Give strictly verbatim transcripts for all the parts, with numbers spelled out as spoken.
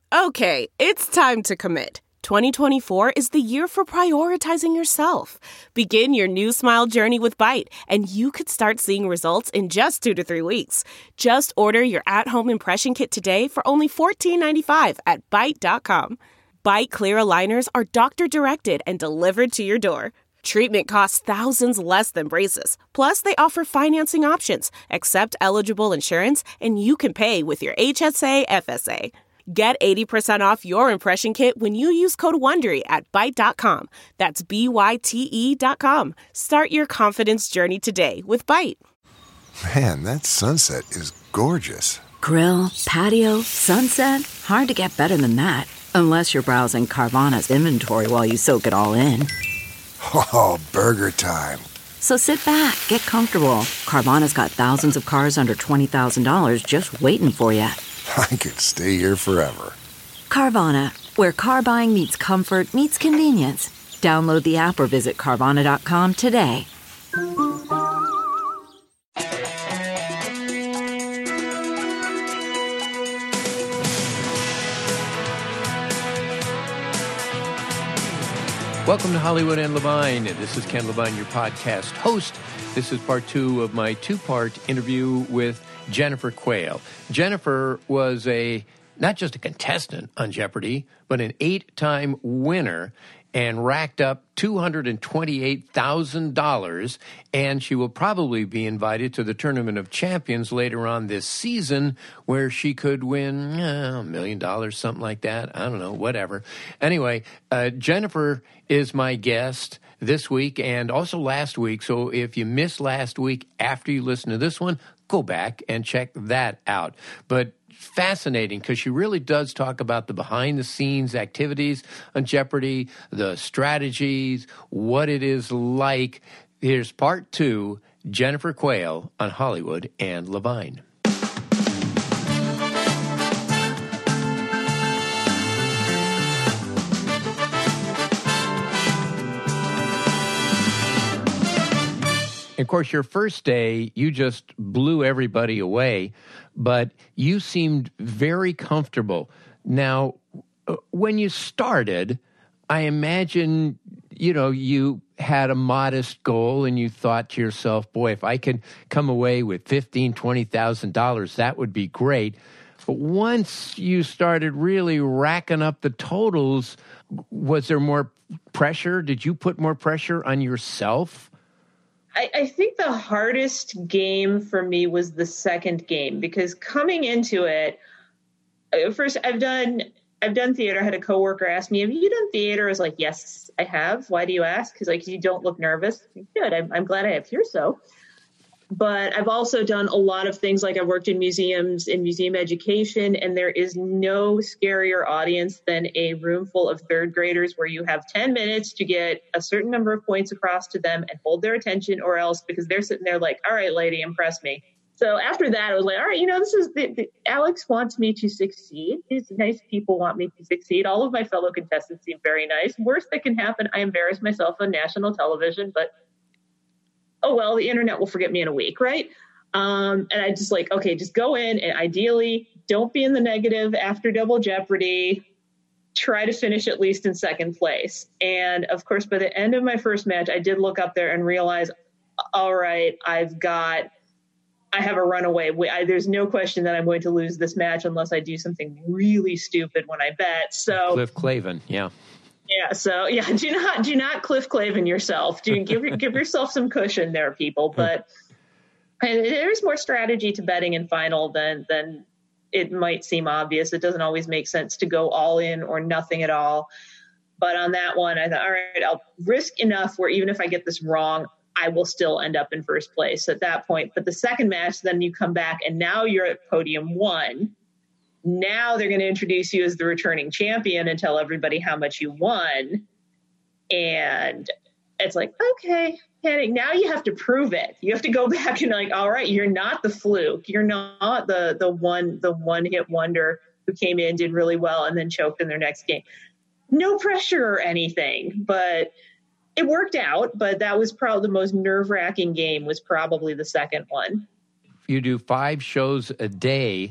Okay, it's time to commit. twenty twenty-four is the year for prioritizing yourself. Begin your new smile journey with Byte, and you could start seeing results in just two to three weeks. Just order your at-home impression kit today for only fourteen ninety-five at byte dot com. Byte Clear aligners are doctor-directed and delivered to your door. Treatment costs thousands less than braces. Plus, they offer financing options, accept eligible insurance, and you can pay with your H S A F S A. Get eighty percent off your impression kit when you use code WONDERY at byte dot com. That's B Y T E dot com. Start your confidence journey today with Byte. Man, that sunset is gorgeous. Grill, patio, sunset. Hard to get better than that. Unless you're browsing Carvana's inventory while you soak it all in. Oh, burger time. So sit back, get comfortable. Carvana's got thousands of cars under twenty thousand dollars just waiting for you. I could stay here forever. Carvana, where car buying meets comfort, meets convenience. Download the app or visit Carvana dot com today. Welcome to Hollywood and Levine. This is Ken Levine, your podcast host. This is part two of my two-part interview with Jennifer Quayle. Jennifer was a not just a contestant on Jeopardy, but an eight-time winner and racked up two hundred twenty-eight thousand dollars, and she will probably be invited to the Tournament of Champions later on this season, where she could win uh, a million dollars, something like that. I don't know, whatever. Anyway, uh, Jennifer is my guest this week and also last week, so if you missed last week after you listen to this one, go back and check that out. But fascinating, because she really does talk about the behind-the-scenes activities on Jeopardy, the strategies, what it is like. Here's part two, Jennifer Quayle on Hollywood and Levine. Of course, your first day, you just blew everybody away, but you seemed very comfortable. Now, when you started, I imagine, you know, you had a modest goal and you thought to yourself, boy, if I could come away with fifteen thousand dollars, twenty thousand dollars, that would be great. But once you started really racking up the totals, was there more pressure? Did you put more pressure on yourself? I, I think the hardest game for me was the second game, because coming into it, first I've done I've done theater. I had a coworker ask me, "Have you done theater?" I was like, "Yes, I have." "Why do you ask?" Because like, you don't look nervous. Good. I'm, I'm glad I have here. So, but I've also done a lot of things. Like I've worked in museums, in museum education, and there is no scarier audience than a room full of third graders where you have ten minutes to get a certain number of points across to them and hold their attention, or else, because they're sitting there like, "All right, lady, impress me." So after that, I was like, all right, you know, this is the, the, Alex wants me to succeed. These nice people want me to succeed. All of my fellow contestants seem very nice. Worst that can happen, I embarrass myself on national television, but oh, well, the internet will forget me in a week, right? Um, and I just like, okay, just go in and ideally don't be in the negative after Double Jeopardy. Try to finish at least in second place. And of course, by the end of my first match, I did look up there and realize, all right, I've got, I have a runaway. I, there's no question that I'm going to lose this match unless I do something really stupid when I bet. So Cliff Clavin, yeah. Yeah, so yeah, do not do not Cliff Clavin yourself. Do give give yourself some cushion there, people. But there's more strategy to betting in final than than it might seem obvious. It doesn't always make sense to go all in or nothing at all. But on that one, I thought, all right, I'll risk enough where even if I get this wrong, I will still end up in first place at that point. But the second match, then you come back and now you're at podium one. Now they're going to introduce you as the returning champion and tell everybody how much you won. And it's like, okay, panic. Now you have to prove it. You have to go back and like, all right, you're not the fluke. You're not the the one the one hit wonder who came in, did really well, and then choked in their next game. No pressure or anything, but it worked out. But that was probably the most nerve-wracking game, was probably the second one. You do five shows a day.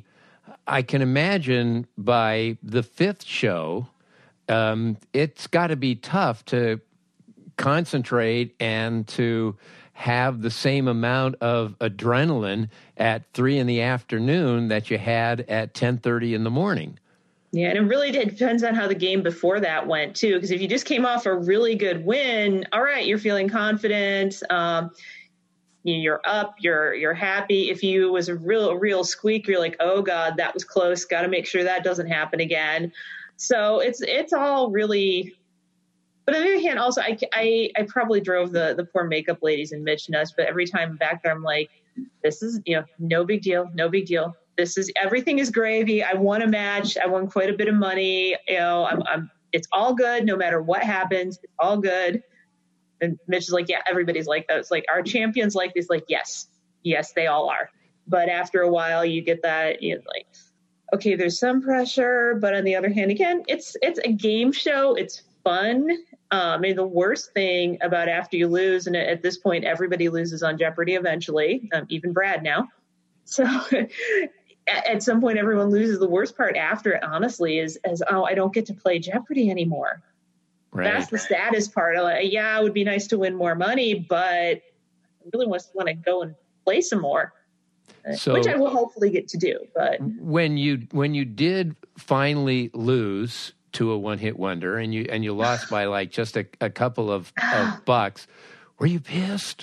I can imagine by the fifth show, um, it's got to be tough to concentrate and to have the same amount of adrenaline at three in the afternoon that you had at ten thirty in the morning. Yeah, and it really depends on how the game before that went, too, because if you just came off a really good win, all right, you're feeling confident, um, you're up, you're you're happy. If you was a real, a real squeak, you're like, oh, God, that was close, got to make sure that doesn't happen again. So it's it's all really... But on the other hand, also, I, I, I probably drove the, the poor makeup ladies in Mitch nuts, but every time I'm back there, I'm like, this is, you know, no big deal, no big deal. This is, everything is gravy. I won a match. I won quite a bit of money. You know, I'm, I'm, it's all good. No matter what happens, it's all good. And Mitch is like, yeah, everybody's like that. It's like, our champions like this, like, yes, yes, they all are. But after a while, you get that, you know, like, okay, there's some pressure, but on the other hand, again, it's, it's a game show. It's fun. Um, I mean, the worst thing about after you lose, and at this point, everybody loses on Jeopardy eventually, um, even Brad now. So at, at some point, everyone loses. The worst part after it, honestly, is, is oh, I don't get to play Jeopardy anymore. Right. That's the saddest part. Like, yeah, it would be nice to win more money, but I really want to go and play some more, so, which I will hopefully get to do. But when you when you did finally lose to a one-hit wonder, and you and you lost by like just a, a couple of, of bucks, were you pissed?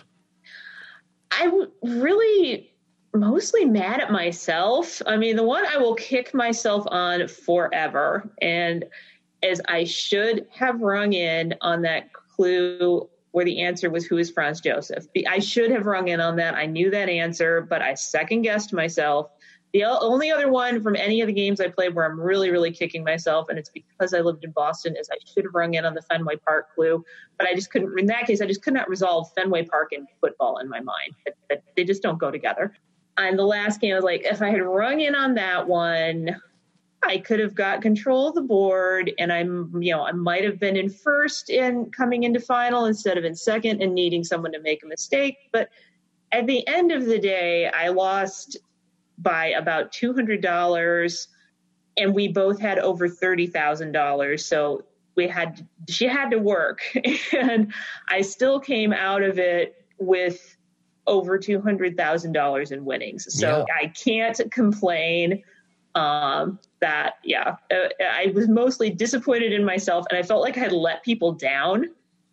I w- really mostly mad at myself. I mean, the one I will kick myself on forever, and as I should have rung in on that clue where the answer was who is Franz Josef. I should have rung in on that. I knew that answer, but I second-guessed myself. The only other one from any of the games I played where I'm really, really kicking myself, and it's because I lived in Boston, is I should have rung in on the Fenway Park clue, but I just couldn't. In that case, I just could not resolve Fenway Park and football in my mind. They just don't go together. And the last game, I was like, if I had rung in on that one, I could have got control of the board, and I'm, you know, I might have been in first in coming into final instead of in second and needing someone to make a mistake. But at the end of the day, I lost by about two hundred dollars, and we both had over thirty thousand dollars. So we had, she had to work, and I still came out of it with over two hundred thousand dollars in winnings. So yeah. I can't complain. Um, that, yeah, uh, I was mostly disappointed in myself, and I felt like I had let people down,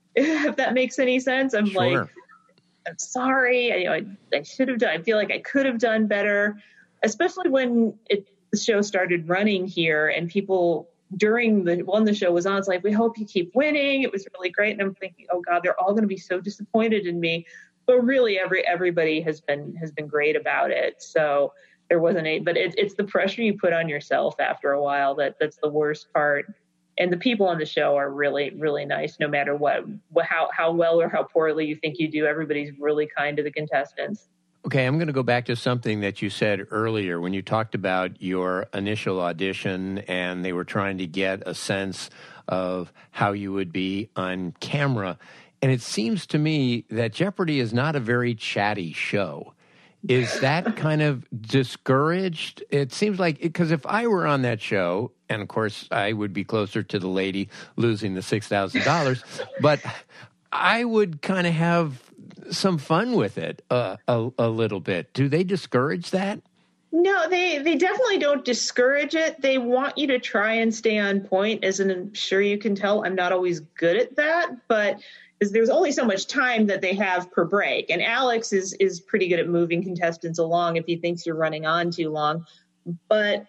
if that makes any sense. I'm sure. like, I'm sorry. I, you know, I, I should have done, I feel like I could have done better, especially when it, the show started running here and people during the, when the show was on, it's like, we hope you keep winning. It was really great. And I'm thinking, oh God, they're all going to be so disappointed in me. But really every, everybody has been, has been great about it. So there wasn't a, but it, it's the pressure you put on yourself after a while that that's the worst part. And the people on the show are really, really nice, no matter what, how, how well or how poorly you think you do. Everybody's really kind to the contestants. Okay, I'm going to go back to something that you said earlier when you talked about your initial audition and they were trying to get a sense of how you would be on camera. And it seems to me that Jeopardy is not a very chatty show. Is that kind of discouraged? It seems like, because if I were on that show, and of course I would be closer to the lady losing the six thousand dollars, but I would kind of have some fun with it uh, a, a little bit. Do they discourage that? No, they, they definitely don't discourage it. They want you to try and stay on point. As I'm sure you can tell, I'm not always good at that, but there's only so much time that they have per break. And Alex is is pretty good at moving contestants along if he thinks you're running on too long. But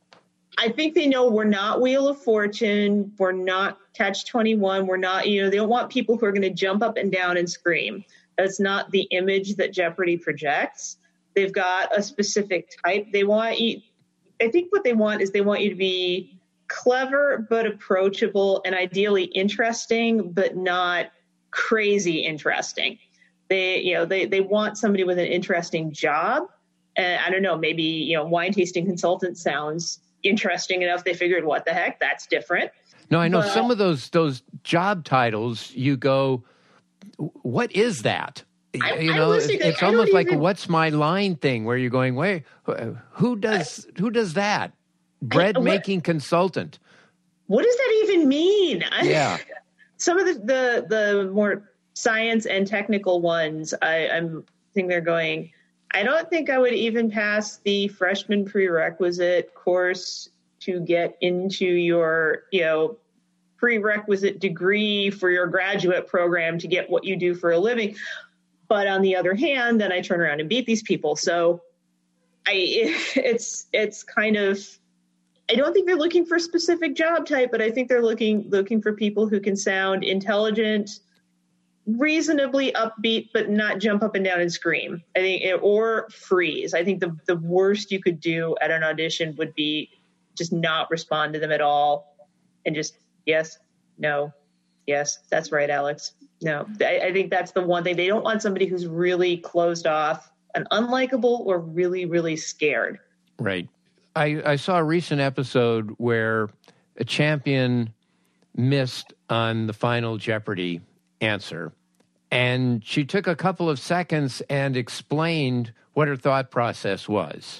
I think they know we're not Wheel of Fortune. We're not Catch twenty-one. We're not, you know, they don't want people who are going to jump up and down and scream. That's not the image that Jeopardy projects. They've got a specific type. They want you, I think what they want is they want you to be clever but approachable and ideally interesting, but not crazy interesting. They, you know, they, they want somebody with an interesting job. And I don't know, maybe, you know, wine tasting consultant sounds interesting enough. They figured, what the heck, that's different. No, I know but, some of those, those job titles, you go, what is that? I, you know, it's, it's almost like even, a "what's my line" thing, where you're going, "Wait, who does who does that?" Bread I, what, making consultant. What does that even mean? Yeah. Some of the, the the more science and technical ones, I, I'm think they're going. I don't think I would even pass the freshman prerequisite course to get into your, you know, prerequisite degree for your graduate program to get what you do for a living. But on the other hand, then I turn around and beat these people. So I, it's, it's kind of, I don't think they're looking for a specific job type, but I think they're looking, looking for people who can sound intelligent, reasonably upbeat, but not jump up and down and scream. I think, it, or freeze. I think the, the worst you could do at an audition would be just not respond to them at all and just, yes, no, yes, that's right, Alex. No, I, I think that's the one thing. They don't want somebody who's really closed off and unlikable or really, really scared. Right. I, I saw a recent episode where a champion missed on the final Jeopardy answer, and she took a couple of seconds and explained what her thought process was.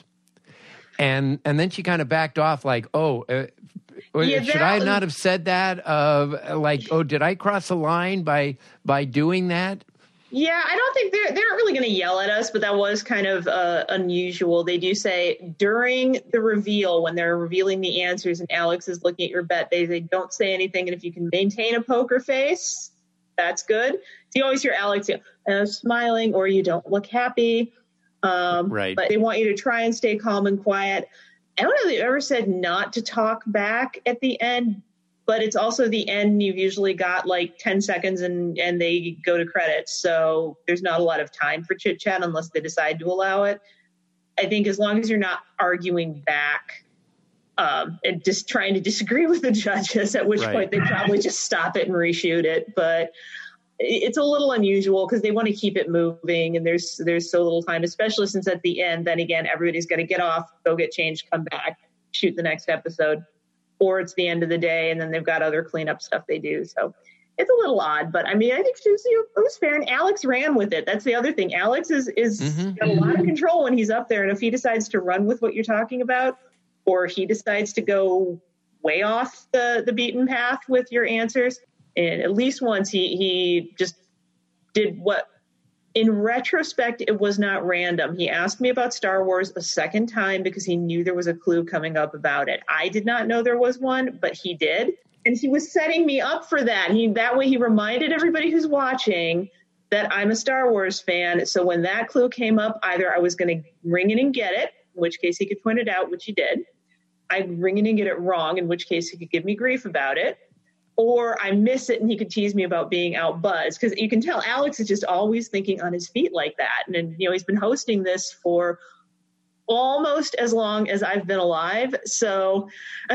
And and then she kind of backed off like, oh, uh, yeah, should I not have said that? Uh, like, oh, did I cross a line by by doing that? Yeah, I don't think they're they're not really going to yell at us, but that was kind of uh, unusual. They do say during the reveal, when they're revealing the answers and Alex is looking at your bet, they say don't say anything, and if you can maintain a poker face, that's good. So you always hear Alex you know, uh, smiling, or you don't look happy. Um, right. But they want you to try and stay calm and quiet. I don't know if they've ever said not to talk back at the end, but it's also the end. You've usually got like ten seconds and, and they go to credits. So there's not a lot of time for chit chat unless they decide to allow it. I think as long as you're not arguing back um, and just trying to disagree with the judges, at which right. point they probably just stop it and reshoot it. But it's a little unusual because they want to keep it moving and there's there's so little time, especially since at the end, then again, everybody's got to get off, go get changed, come back, shoot the next episode, or it's the end of the day and then they've got other cleanup stuff they do. So it's a little odd, but I mean, I think she was, it was fair, and Alex ran with it. That's the other thing. Alex is, is mm-hmm. got a lot of control when he's up there, and if he decides to run with what you're talking about, or he decides to go way off the, the beaten path with your answers, and at least once he, he just did what, in retrospect, it was not random. He asked me about Star Wars a second time because he knew there was a clue coming up about it. I did not know there was one, but he did. And he was setting me up for that. He That way he reminded everybody who's watching that I'm a Star Wars fan. So when that clue came up, either I was going to ring in and get it, in which case he could point it out, which he did. I'd ring in and get it wrong, in which case he could give me grief about it. Or I miss it and he could tease me about being outbuzzed. Because you can tell Alex is just always thinking on his feet like that. And, and, you know, he's been hosting this for almost as long as I've been alive. So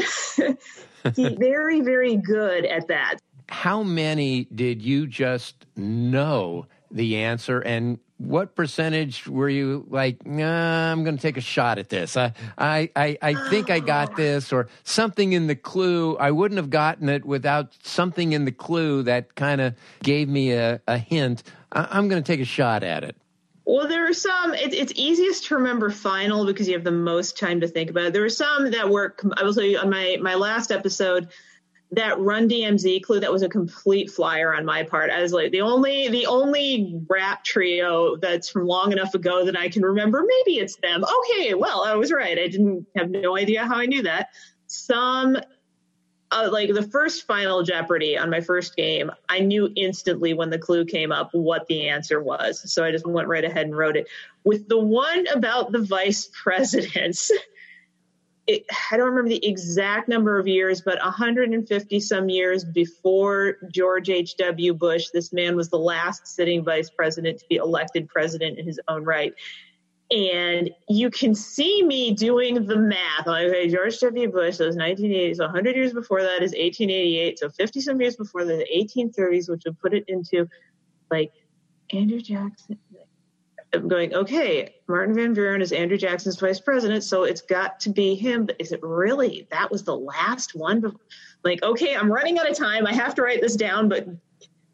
he's very, very good at that. How many did you just know the answer, and what percentage were you like, nah, I'm going to take a shot at this. I, I, I, I think I got this, or something in the clue. I wouldn't have gotten it without something in the clue that kind of gave me a, a hint. I, I'm going to take a shot at it. Well, there are some, it, it's easiest to remember final because you have the most time to think about it. There were some that were, I will tell you on my, my last episode, that Run D M Z clue, that was a complete flyer on my part. I was like, the only the only rap trio that's from long enough ago that I can remember, maybe it's them. Okay, well, I was right. I didn't have no idea how I knew that. Some, uh, like the first Final Jeopardy on my first game, I knew instantly when the clue came up what the answer was. So I just went right ahead and wrote it. With the one about the vice presidents, It, I don't remember the exact number of years, but one hundred fifty some years before George H W Bush, this man was the last sitting vice president to be elected president in his own right. And you can see me doing the math. Like, okay, George W. Bush, that was nineteen eighty, so one hundred years before that is eighteen eighty-eight, so fifty some years before that, the eighteen thirties, which would put it into like Andrew Jackson. I'm going, okay, Martin Van Buren is Andrew Jackson's vice president, so it's got to be him. But is it really? That was the last one? Like, okay, I'm running out of time. I have to write this down, but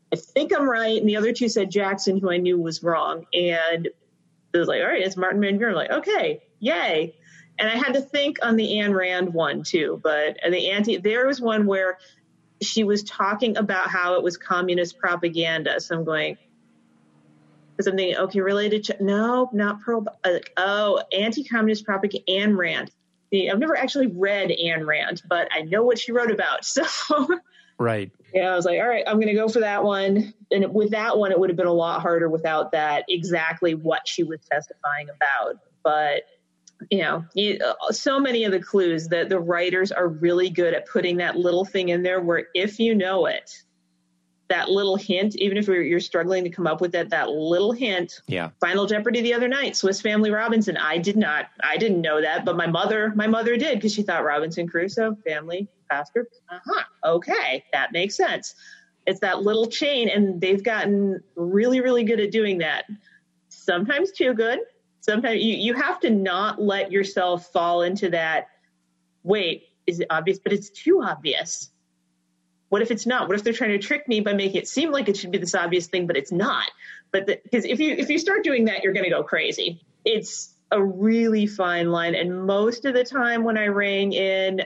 I think I'm right. And the other two said Jackson, who I knew was wrong. And it was like, all right, it's Martin Van Buren. I'm like, okay, yay. And I had to think on the Ayn Rand one too, but the anti, there was one where she was talking about how it was communist propaganda. So I'm going, because I'm thinking, okay, related to, no, not pro, like, oh, anti-communist propaganda, Ayn Rand. See, I've never actually read Ayn Rand, but I know what she wrote about. So, right. Yeah, I was like, all right, I'm going to go for that one. And with that one, it would have been a lot harder without that exactly what she was testifying about. But you know, you, uh, so many of the clues that the writers are really good at putting that little thing in there where if you know it, that little hint, even if you're, you're struggling to come up with that, that little hint. Yeah. Final Jeopardy the other night, Swiss Family Robinson. I did not, I didn't know that, but my mother, my mother did because she thought Robinson Crusoe, family, pastor. Uh-huh. Okay. That makes sense. It's that little chain, and they've gotten really, really good at doing that. Sometimes too good. Sometimes you, you have to not let yourself fall into that, wait, is it obvious? But it's too obvious. What if it's not? What if they're trying to trick me by making it seem like it should be this obvious thing, but it's not? But because if you if you start doing that, you're going to go crazy. It's a really fine line. And most of the time when I rang in,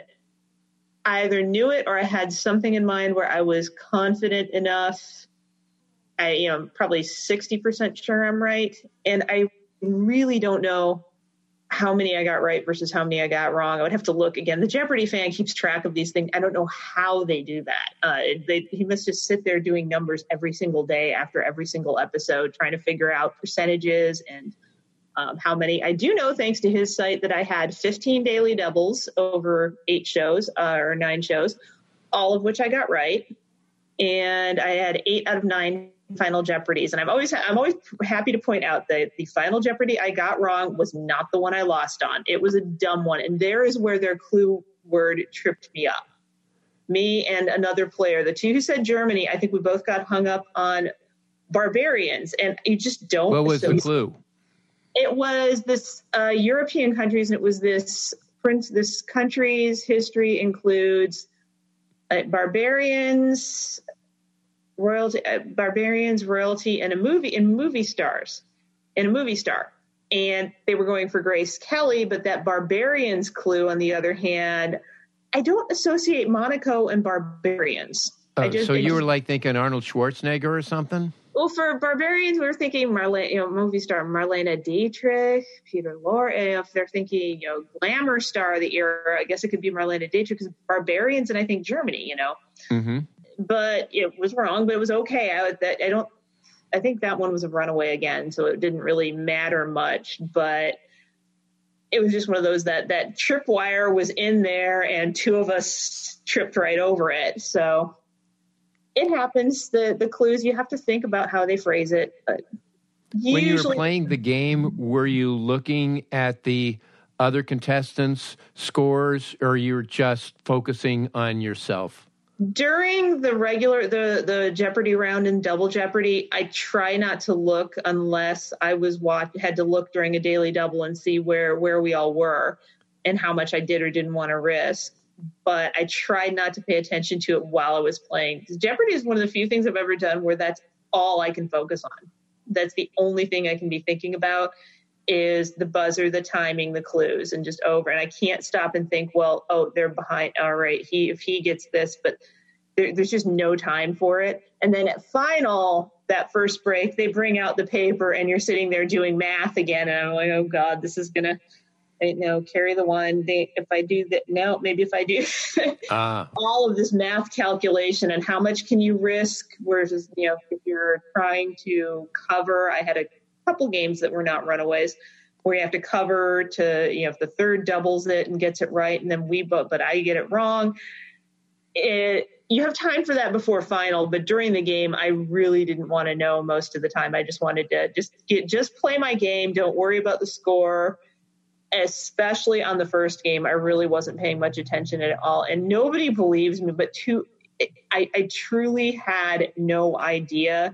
I either knew it or I had something in mind where I was confident enough. I, you know, probably sixty percent sure I'm right. And I really don't know how many I got right versus how many I got wrong. I would have to look again. The Jeopardy fan keeps track of these things. I don't know how they do that. Uh, they, he must just sit there doing numbers every single day after every single episode, trying to figure out percentages and um, how many. I do know, thanks to his site, that I had fifteen daily doubles over eight shows uh, or nine shows, all of which I got right. And I had eight out of nine Final Jeopardies. And I'm always, I'm always happy to point out that the Final Jeopardy I got wrong was not the one I lost on. It was a dumb one. And there is where their clue word tripped me up. Me and another player, the two who said Germany, I think we both got hung up on barbarians. And you just don't. What was the clue? It was this uh, European countries. And it was this prince, this country's history includes uh, barbarians, royalty, uh, barbarians, royalty, and a movie, and movie stars, and a movie star. And they were going for Grace Kelly, but that barbarians clue, on the other hand, I don't associate Monaco and barbarians. Oh, I just, so you just, were like thinking Arnold Schwarzenegger or something? Well, for barbarians, we were thinking Marlene, you know, movie star Marlene Dietrich, Peter Lorre. And if they're thinking, you know, glamour star of the era, I guess it could be Marlene Dietrich, because barbarians, and I think Germany, you know. Mm-hmm. But it was wrong, but it was okay. I, that, I don't, I think that one was a runaway again, so it didn't really matter much, but it was just one of those that, that tripwire was in there and two of us tripped right over it. So it happens. The, the clues, you have to think about how they phrase it. But usually, when you were playing the game, were you looking at the other contestants' scores, or you were just focusing on yourself? During the regular, the, the Jeopardy round and Double Jeopardy, I try not to look unless I was watch, had to look during a daily double and see where, where we all were and how much I did or didn't want to risk. But I tried not to pay attention to it while I was playing. Because Jeopardy is one of the few things I've ever done where that's all I can focus on. That's the only thing I can be thinking about is the buzzer, the timing, the clues, and just over. And I can't stop and think, well, oh, they're behind. All right, he if he gets this, but there, there's just no time for it. And then at final, that first break, they bring out the paper and you're sitting there doing math again. And I'm like, oh God, this is going to, you know, carry the one. They, if I do that, no, maybe if I do ah. all of this math calculation and how much can you risk versus, you know, if you're trying to cover, I had a couple games that were not runaways where you have to cover to, you know, if the third doubles it and gets it right and then we both, but I get it wrong. It, you have time for that before final, but during the game, I really didn't want to know most of the time. I just wanted to just get, just play my game. Don't worry about the score. Especially on the first game, I really wasn't paying much attention at all. And nobody believes me, but two, I, I truly had no idea,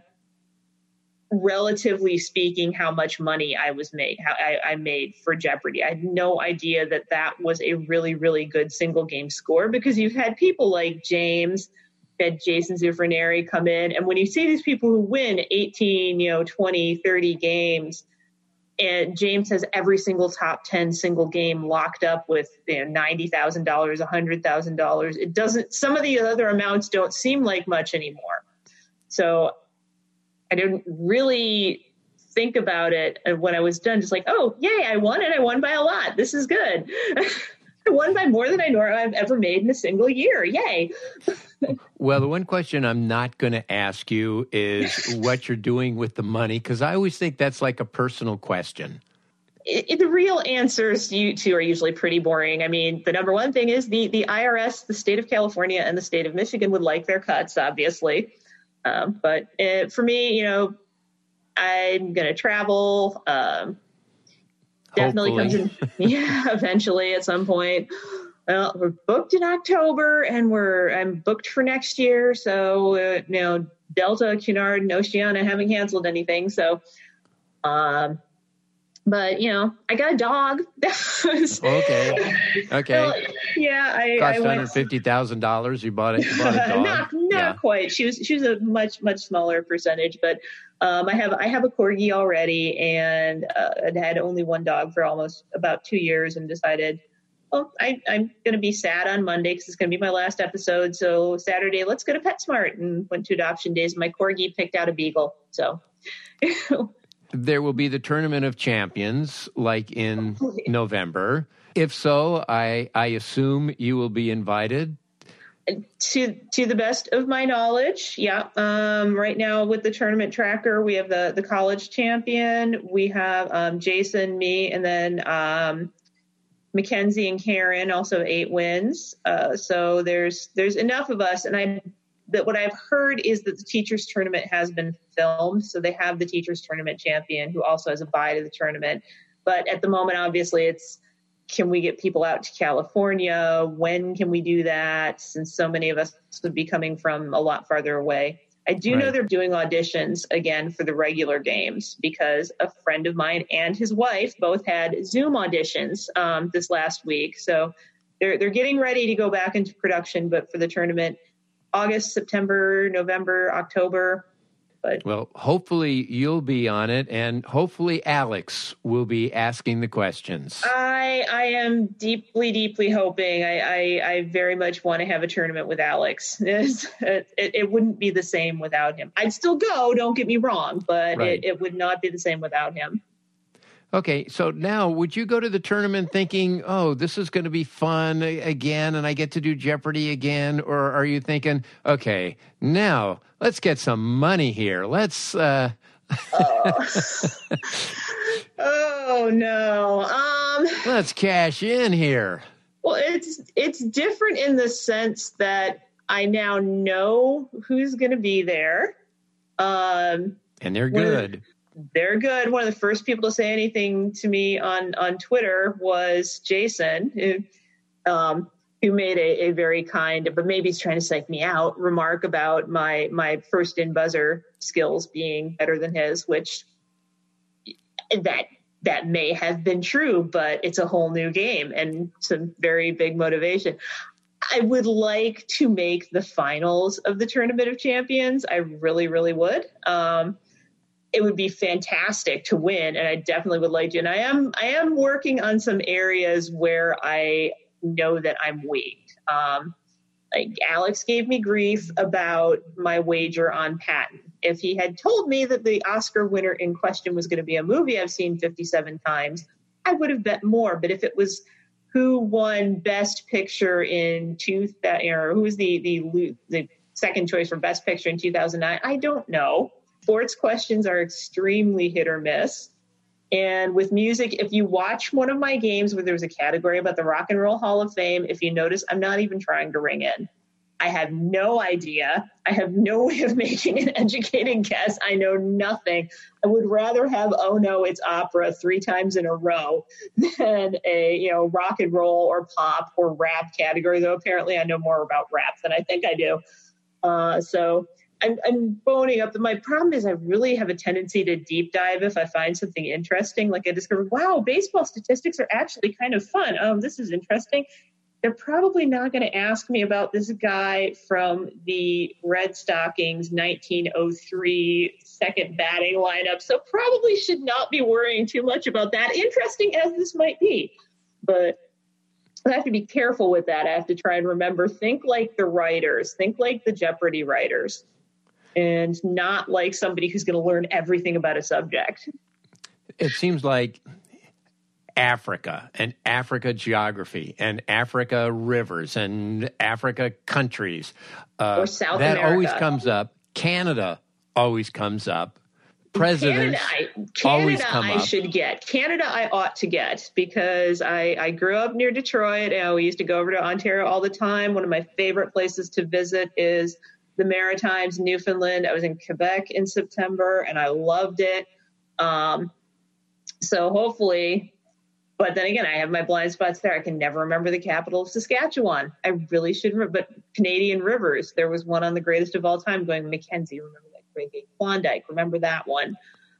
relatively speaking, how much money I was made, how I, I made for Jeopardy. I had no idea that that was a really, really good single game score, because you've had people like James had Jason Zuffraneri come in. And when you see these people who win eighteen, you know, twenty, thirty games, and James has every single top ten single game locked up with, you know, ninety thousand dollars, one hundred thousand dollars, it doesn't, some of the other amounts don't seem like much anymore. So I didn't really think about it when I was done, just like, oh, yay, I won it. I won by a lot. This is good. I won by more than I know I've ever made in a single year. Yay. Well, the one question I'm not going to ask you is what you're doing with the money, because I always think that's like a personal question. It, it, the real answers you two are usually pretty boring. I mean, the number one thing is the, the I R S, the state of California and the state of Michigan would like their cuts, obviously. Um, but it, for me, you know, I'm going to travel. Um, definitely Hopefully. comes in, yeah, eventually at some point. Well, we're booked in October, and we're I'm booked for next year. So, uh, you know, Delta, Cunard, and Oceania haven't canceled anything. So, um, but you know, I got a dog. Okay. Okay. Well, yeah, I Cost I one went, hundred fifty thousand dollars. You bought it. You bought a dog. not not Yeah. quite. She was she was a much much smaller percentage, but um, I have I have a corgi already, and uh, I had only one dog for almost about two years, and decided, well, I, I'm going to be sad on Monday because it's going to be my last episode. So Saturday, let's go to PetSmart, and went to adoption days. My corgi picked out a beagle, so. There will be the Tournament of Champions, like in November. If so, I I assume you will be invited. To to the best of my knowledge, yeah. Um, right now with the tournament tracker, we have the the college champion. We have um, Jason, me, and then um, Mackenzie and Karen also have eight wins. Uh, so there's there's enough of us, and I that what I've heard is that the teachers tournament has been filmed, so they have the teachers tournament champion who also has a bye to the tournament. But at the moment, obviously, it's can we get people out to California? When can we do that? Since so many of us would be coming from a lot farther away. I do Right. know they're doing auditions again for the regular games because a friend of mine and his wife both had Zoom auditions um, this last week. So they're they're getting ready to go back into production, but for the tournament, August, September, November, October. But Well, hopefully you'll be on it, and hopefully Alex will be asking the questions. I I am deeply, deeply hoping. I, I, I very much want to have a tournament with Alex. It, it, it wouldn't be the same without him. I'd still go, don't get me wrong, but Right. it, it would not be the same without him. Okay, so now would you go to the tournament thinking, oh, this is going to be fun a- again and I get to do Jeopardy again? Or are you thinking, okay, now let's get some money here. Let's, uh, Oh no. Um let's cash in here. well it's it's different in the sense that I now know who's gonna be there. Um And they're Well, good. They're good. One of the first people to say anything to me on, on Twitter was Jason, who, um, who made a, a very kind, but maybe he's trying to psych me out, remark about my, my first in buzzer skills being better than his, which that, that may have been true, but it's a whole new game and some very big motivation. I would like to make the finals of the Tournament of Champions. I really, really would. Um, It would be fantastic to win, and I definitely would like to. And I am, I am working on some areas where I know that I'm weak. Um, like Alex gave me grief about my wager on Patton. If he had told me that the Oscar winner in question was going to be a movie I've seen fifty-seven times, I would have bet more. But if it was who won Best Picture in two thousand, or who was the the the second choice for Best Picture in two thousand nine, I don't know. Sports questions are extremely hit or miss. And with music, if you watch one of my games where there's a category about the Rock and Roll Hall of Fame, if you notice, I'm not even trying to ring in. I have no idea. I have no way of making an educated guess. I know nothing. I would rather have Oh No, It's Opera three times in a row than a, you know, rock and roll or pop or rap category, though apparently I know more about rap than I think I do. Uh, so I'm, I'm boning up. My problem is I really have a tendency to deep dive if I find something interesting. Like I discovered, wow, baseball statistics are actually kind of fun. Um, this is interesting. they're probably not going to ask me about this guy from the Red Stockings nineteen oh three second batting lineup. So probably should not be worrying too much about that, interesting as this might be. But I have to be careful with that. I have to try and remember, think like the writers, think like the Jeopardy writers, and not like somebody who's going to learn everything about a subject. It seems like Africa and Africa geography and Africa rivers and Africa countries. Uh, or South that America. always comes up. Canada always comes up. Presidents Canada, I, always Canada come I up. should get. Canada I ought to get because I, I grew up near Detroit and we used to go over to Ontario all the time. One of my favorite places to visit is the Maritimes, Newfoundland. I was in Quebec in September and I loved it. Um, so hopefully, but then again, I have my blind spots there. I can never remember the capital of Saskatchewan. I really should remember. But Canadian rivers, there was one on the greatest of all time going Mackenzie. Remember that great game? Klondike. Remember that one.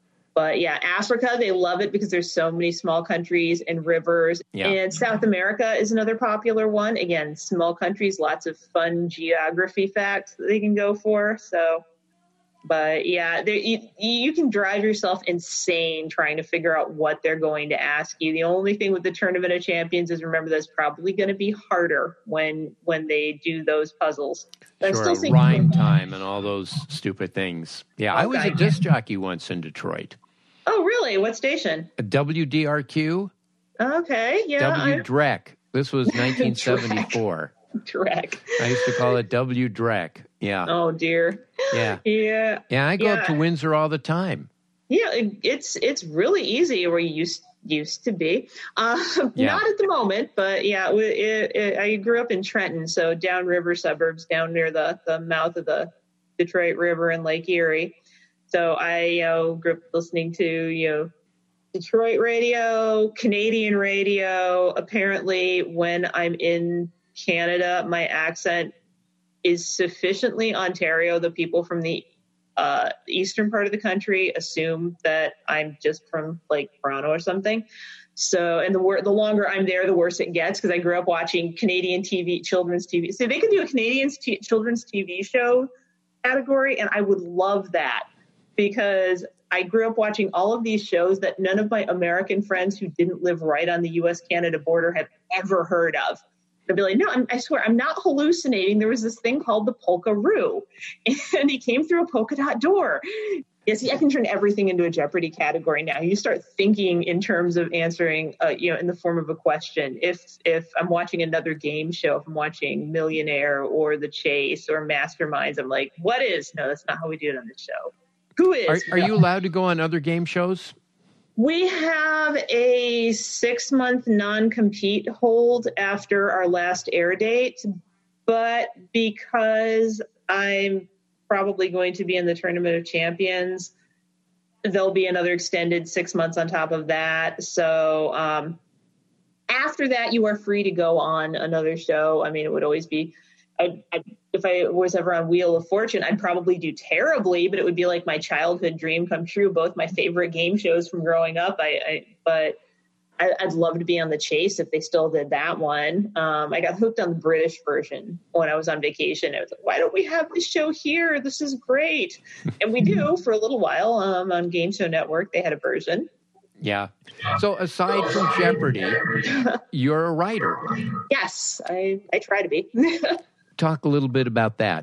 But yeah, Africa, they love it because there's so many small countries and rivers. Yeah. And South America is another popular one. Again, small countries, lots of fun geography facts that they can go for. So, but yeah, there, you, you can drive yourself insane trying to figure out what they're going to ask you. The only thing with the Tournament of Champions is remember that's probably going to be harder when when they do those puzzles. But Sure, I still think rhyme time and all those stupid things. Yeah, I was Okay. a disc jockey once in Detroit. Oh, really? What station? W D R Q, Okay, yeah. W I- D R E C. This was nineteen seventy-four. Correct. I used to call it W D R E C. Yeah, Oh dear. yeah. Yeah. Yeah, I go up to Yeah. Windsor all the time. Yeah, it, it's it's really easy where you used used to be. Uh, Yeah. Not at the moment, but yeah, it, it, it, I grew up in Trenton, so downriver suburbs, down near the, the mouth of the Detroit River and Lake Erie. So I you know, grew up listening to you know Detroit radio, Canadian radio. Apparently, when I'm in Canada, my accent is sufficiently Ontario. The people from the uh, eastern part of the country assume that I'm just from like Toronto or something. So, and the wor- the longer I'm there, the worse it gets because I grew up watching Canadian T V, children's T V. So they can do a Canadian t- children's T V show category, and I would love that because I grew up watching all of these shows that none of my American friends who didn't live right on the U S Canada border have ever heard of. They'd be like, no, I'm, I swear, I'm not hallucinating. There was this thing called the Polka-Roo, and he came through a polka dot door. Yes, I can turn everything into a Jeopardy category now. You start thinking in terms of answering, uh, you know, in the form of a question. If if I'm watching another game show, if I'm watching Millionaire or The Chase or Masterminds, I'm like, what is? No, that's not how we do it on the show. Who is? Are, are No. you allowed to go on other game shows? We have a six-month non-compete hold after our last air date, but because I'm probably going to be in the Tournament of Champions, there'll be another extended six months on top of that. So um, after that, you are free to go on another show. I mean, it would always be I, I, if I was ever on Wheel of Fortune, I'd probably do terribly, but it would be like my childhood dream come true. Both my favorite game shows from growing up. I, I but I, I'd love to be on The Chase if they still did that one. Um, I got hooked on the British version when I was on vacation. I was like, why don't we have this show here? This is great. And we do for a little while um, on Game Show Network. They had a version. Yeah. So aside from Jeopardy, you're a writer. Yes, I, I try to be. Talk a little bit about that.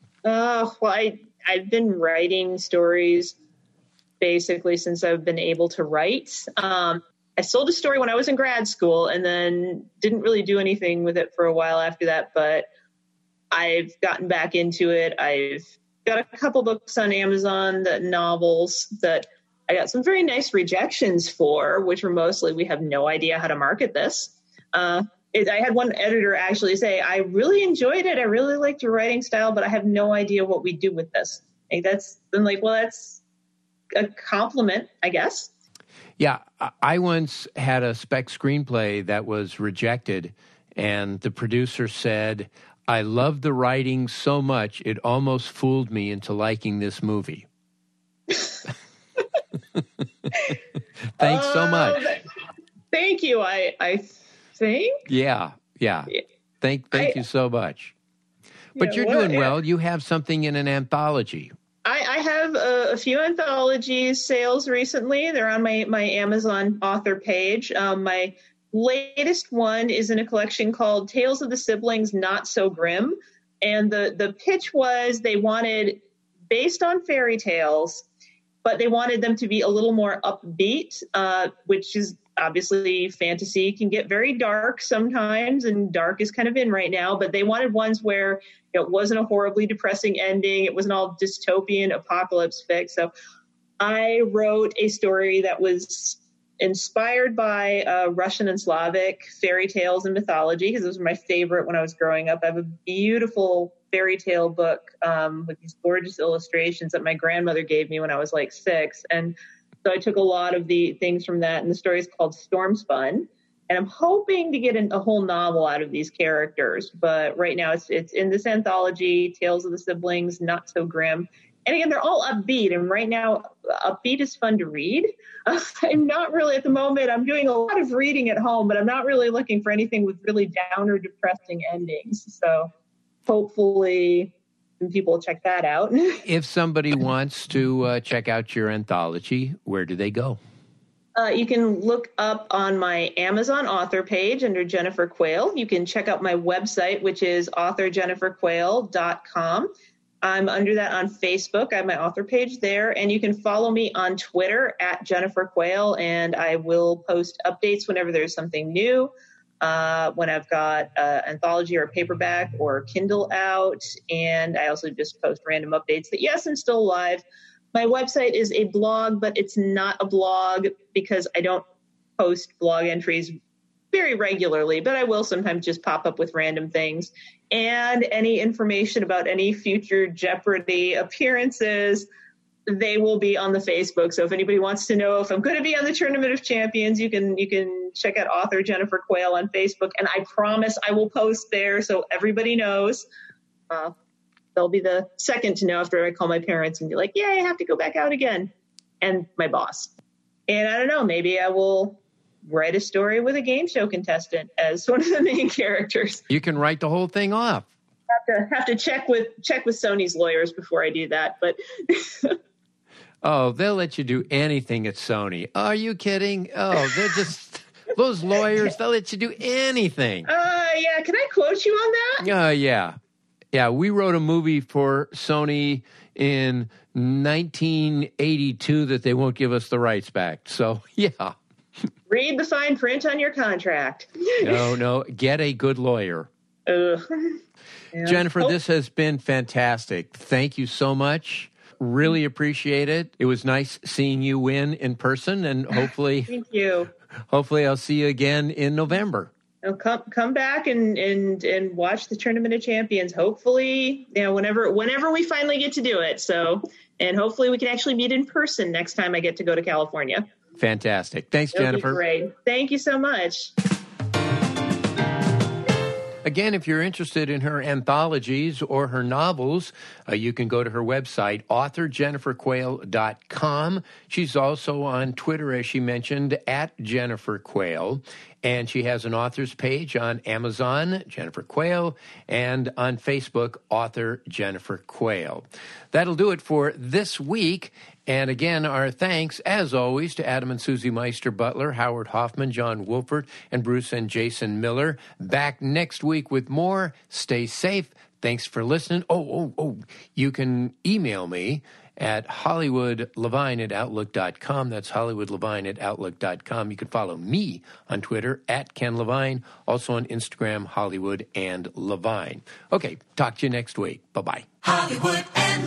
Uh, well, I, I've been writing stories basically since I've been able to write. Um, I sold a story when I was in grad school and then didn't really do anything with it for a while after that, but I've gotten back into it. I've got a couple books on Amazon, that novels that I got some very nice rejections for, which were mostly, we have no idea how to market this. Uh, it, I had one editor actually say, I really enjoyed it. I really liked your writing style, but I have no idea what we do with this. Like that's been like, well, that's a compliment, I guess. Yeah. I once had a spec screenplay that was rejected, and the producer said, I love the writing so much, it almost fooled me into liking this movie. Thanks so much. Um, thank you. I, I think. Yeah, yeah. Thank, thank I, you so much. But yeah, you're well, doing yeah. well. You have something in an anthology. I, I have a, a few anthology sales recently. They're on my, my Amazon author page. Um, my latest one is in a collection called Tales of the Siblings Not So Grim. And the, the pitch was they wanted, based on fairy tales, but they wanted them to be a little more upbeat, uh, which is obviously fantasy can get very dark sometimes, and dark is kind of in right now, but they wanted ones where it wasn't a horribly depressing ending. It wasn't all dystopian apocalypse fic. So I wrote a story that was inspired by uh, Russian and Slavic fairy tales and mythology, because those were my favorite when I was growing up. I have a beautiful fairy tale book um, with these gorgeous illustrations that my grandmother gave me when I was like six. And so I took a lot of the things from that, and the story is called Stormspun. And I'm hoping to get an, a whole novel out of these characters. But right now it's it's in this anthology, Tales of the Siblings, Not So Grim. And again, they're all upbeat. And right now, upbeat is fun to read. Uh, I'm not really, at the moment, I'm doing a lot of reading at home, but I'm not really looking for anything with really down or depressing endings. So hopefully people will check that out. If somebody wants to uh, check out your anthology, where do they go? Uh, you can look up on my Amazon author page under Jennifer Quayle. You can check out my website, which is author jennifer quayle dot com. I'm under that on Facebook. I have my author page there. And you can follow me on Twitter at Jennifer Quayle, and I will post updates whenever there's something new. Uh, when I've got an anthology or a paperback or Kindle out. And I also just post random updates that, yes, I'm still live. My website is a blog, but it's not a blog because I don't post blog entries very regularly, but I will sometimes just pop up with random things. And any information about any future Jeopardy appearances, they will be on the Facebook. So if anybody wants to know if I'm going to be on the Tournament of Champions, you can you can check out author Jennifer Quayle on Facebook. And I promise I will post there so everybody knows. Uh, they'll be the second to know after I call my parents and be like, yeah, I have to go back out again. And my boss. And I don't know, maybe I will write a story with a game show contestant as one of the main characters. You can write the whole thing off. Have to, have to check with check with Sony's lawyers before I do that. But oh, they'll let you do anything at Sony. Are you kidding? Oh, they're just those lawyers. They'll let you do anything. Uh, yeah. Can I quote you on that? Uh, yeah. Yeah, we wrote a movie for Sony in nineteen eighty-two that they won't give us the rights back. So, yeah. Read the fine print on your contract. No, no. Get a good lawyer. Ugh. Yeah. Jennifer, oh. this has been fantastic. Thank you so much. Really appreciate it. It was nice seeing you win in person, and hopefully, thank you. Hopefully, I'll see you again in November. Now come come back and, and and watch the Tournament of Champions. Hopefully, you know, whenever whenever we finally get to do it. So, and hopefully, we can actually meet in person next time I get to go to California. Fantastic. Thanks, It'll Jennifer. Be great. Thank you so much. Again, if you're interested in her anthologies or her novels, uh, you can go to her website, author jennifer quayle dot com. She's also on Twitter, as she mentioned, at Jennifer Quayle. And she has an author's page on Amazon, Jennifer Quayle, and on Facebook, author Jennifer Quayle. That'll do it for this week. And again, our thanks, as always, to Adam and Susie Meister Butler, Howard Hoffman, John Wolford, and Bruce and Jason Miller. Back next week with more. Stay safe. Thanks for listening. Oh, oh, oh, you can email me at hollywood levine at outlook dot com. That's hollywood levine at outlook dot com. You can follow me on Twitter at Ken Levine, also on Instagram, Hollywood and Levine. Okay, talk to you next week. Bye-bye. Hollywood and